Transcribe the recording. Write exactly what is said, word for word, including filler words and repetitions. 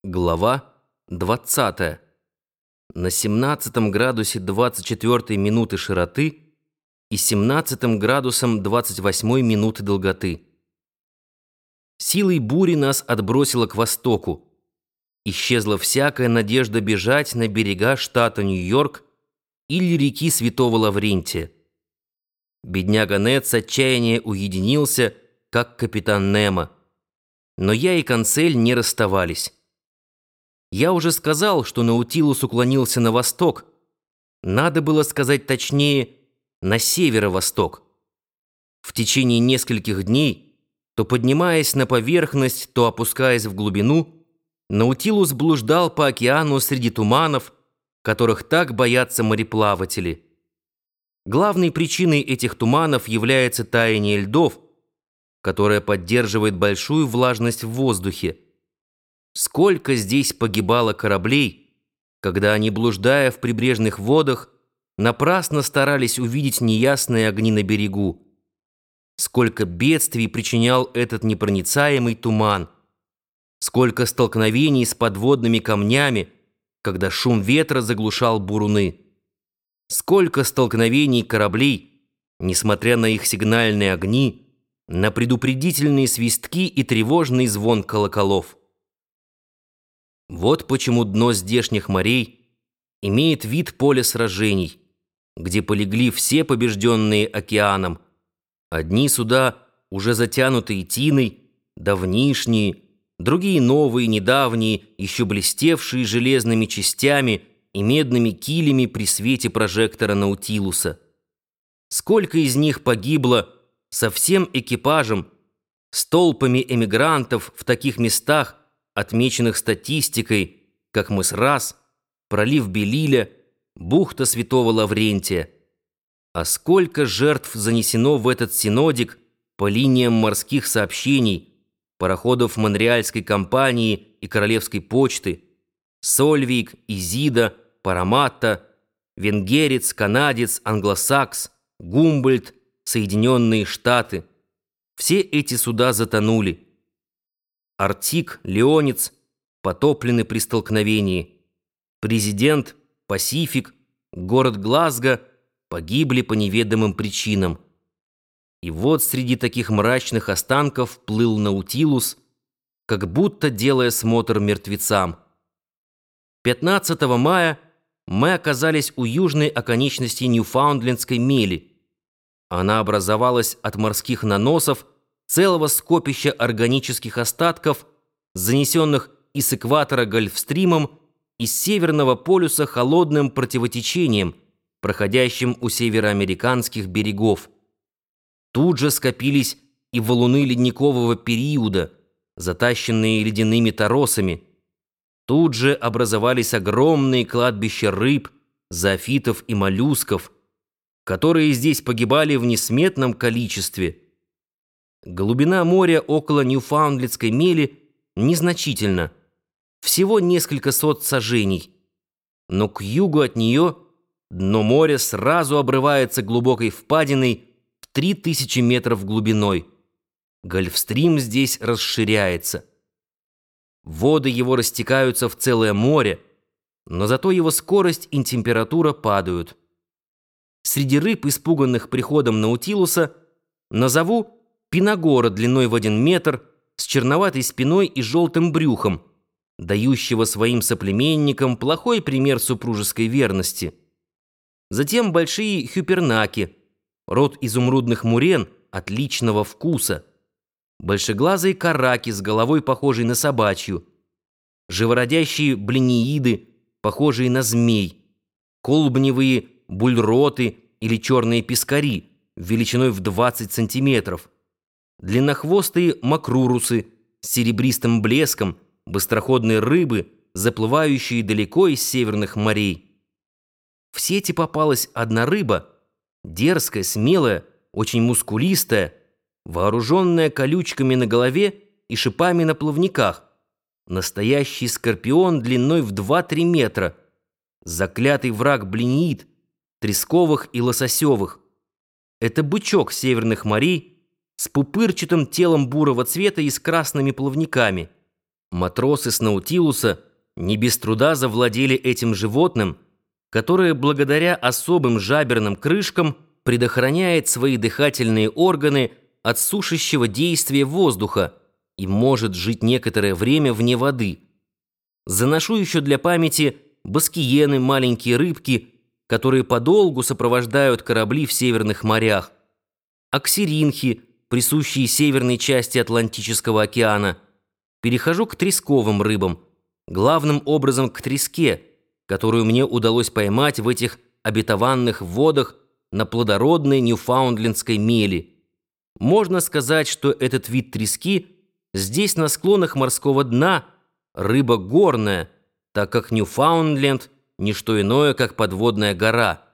Глава двадцатая. На семнадцатом градусе двадцать четвёртой минуты широты и семнадцатом градусом двадцать восьмой минуты долготы. Силой бури нас отбросило к востоку. Исчезла всякая надежда бежать на берега штата Нью-Йорк или реки Святого Лаврентия. Бедняга Нед с отчаяния уединился, как капитан Немо. Но я и Консель не расставались. Я уже сказал, что Наутилус уклонился на восток. Надо было сказать точнее, на северо-восток. В течение нескольких дней, то поднимаясь на поверхность, то опускаясь в глубину, Наутилус блуждал по океану среди туманов, которых так боятся мореплаватели. Главной причиной этих туманов является таяние льдов, которое поддерживает большую влажность в воздухе. Сколько здесь погибало кораблей, когда они, блуждая в прибрежных водах, напрасно старались увидеть неясные огни на берегу. Сколько бедствий причинял этот непроницаемый туман. Сколько столкновений с подводными камнями, когда шум ветра заглушал буруны. Сколько столкновений кораблей, несмотря на их сигнальные огни, на предупредительные свистки и тревожный звон колоколов. Вот почему дно здешних морей имеет вид поля сражений, где полегли все побежденные океаном. Одни суда уже затянутые тиной, давнишние, другие новые, недавние, еще блестевшие железными частями и медными килями при свете прожектора Наутилуса. Сколько из них погибло со всем экипажем, с толпами эмигрантов в таких местах, отмеченных статистикой, как мыс Рас, пролив Белиля, бухта Святого Лаврентия. А сколько жертв занесено в этот синодик по линиям морских сообщений, пароходов Монреальской компании и Королевской почты, Сольвик, Изида, Параматта, Венгерец, Канадец, Англосакс, Гумбольдт, Соединенные Штаты. Все эти суда затонули. Артик, Леонец потоплены при столкновении. Президент, Пасифик, город Глазго погибли по неведомым причинам. И вот среди таких мрачных останков плыл Наутилус, как будто делая смотр мертвецам. пятнадцатого мая мы оказались у южной оконечности Ньюфаундлендской мели. Она образовалась от морских наносов целого скопища органических остатков, занесенных из экватора Гольфстримом и с Северного полюса холодным противотечением, проходящим у североамериканских берегов. Тут же скопились и валуны ледникового периода, затащенные ледяными торосами. Тут же образовались огромные кладбища рыб, зоофитов и моллюсков, которые здесь погибали в несметном количестве. Глубина моря около Ньюфаундлендской мели незначительна, всего несколько сот сажений, но к югу от нее дно моря сразу обрывается глубокой впадиной в три тысячи метров глубиной. Гольфстрим здесь расширяется. Воды его растекаются в целое море, но зато его скорость и температура падают. Среди рыб, испуганных приходом Наутилуса, назову пинагора длиной в один метр, с черноватой спиной и желтым брюхом, дающего своим соплеменникам плохой пример супружеской верности. Затем большие хюпернаки, род изумрудных мурен отличного вкуса, большеглазые караки с головой, похожей на собачью, живородящие блинеиды, похожие на змей, колбневые бульроты или черные пескари величиной в двадцать сантиметров, длиннохвостые макрурусы с серебристым блеском, быстроходные рыбы, заплывающие далеко из северных морей. В сети попалась одна рыба, дерзкая, смелая, очень мускулистая, вооруженная колючками на голове и шипами на плавниках, настоящий скорпион длиной в два-три метра, заклятый враг блинеид, тресковых и лососевых. Это бычок северных морей с пупырчатым телом бурого цвета и с красными плавниками. Матросы с Наутилуса не без труда завладели этим животным, которое благодаря особым жаберным крышкам предохраняет свои дыхательные органы от сушащего действия воздуха и может жить некоторое время вне воды. Заношу еще для памяти баскиены, маленькие рыбки, которые подолгу сопровождают корабли в северных морях, аксиринхи, присущие северной части Атлантического океана. Перехожу к тресковым рыбам, главным образом к треске, которую мне удалось поймать в этих обетованных водах на плодородной ньюфаундлендской мели. Можно сказать, что этот вид трески здесь на склонах морского дна рыба горная, так как Ньюфаундленд – не что иное, как подводная гора.